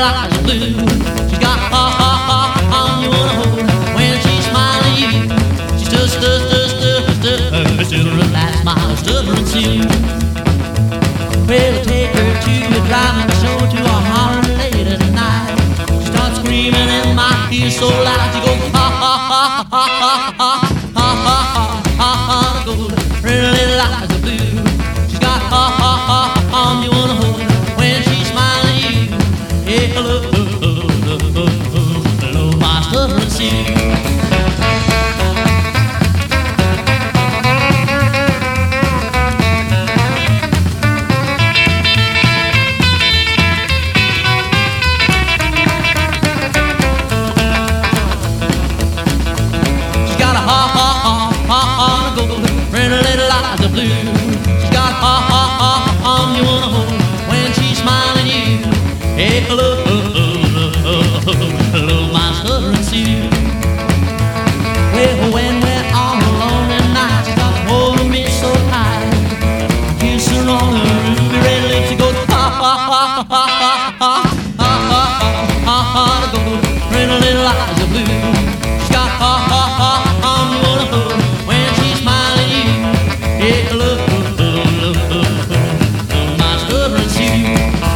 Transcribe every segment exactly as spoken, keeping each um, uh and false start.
eyes are blue. She's got ha ha ha on you wanna hold when she's smiling at you. She still, still, still, still, still, still, that smile, stuttering Sue. Well, I'll take her to a driving show, to a holler late at night. She starts screaming in my ear so loud, she goes ha ha ha ha ha ha ha ha ha ha. Gold, pretty little eyes are blue. She's got ha ha ha on you wanna hold when she's smiling at you. Hey, hello, hello, hello, hello, my stuttering Sue. Blue. She's got ha ha ha on you wanna hold when she's smiling at you. Hey, hello, hello, hello, hello, my stuttering Sue. Well, when we're all alone at night, she starts holding me so tight. I kiss her on her ruby red lips. She goes ha ha ha ha ha ha ha ha ha ha. Gold, pretty little eyes are blue. She's got ha ha ha on you wanna hold when she's smiling at you. Hey, hello, hello, hello, hello, my stuttering Sue.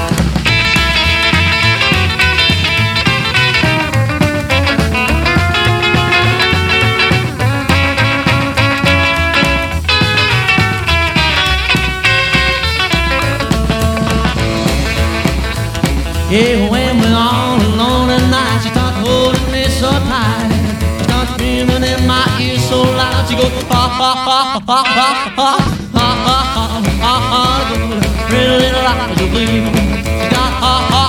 Yeah, when we're all alone at night, she starts holding me so tight. She starts screaming in my ear so loud. She goes ha ha ha ha ha ha ha ha ha ha ha. Pretty little eyes are blue. She got ha ha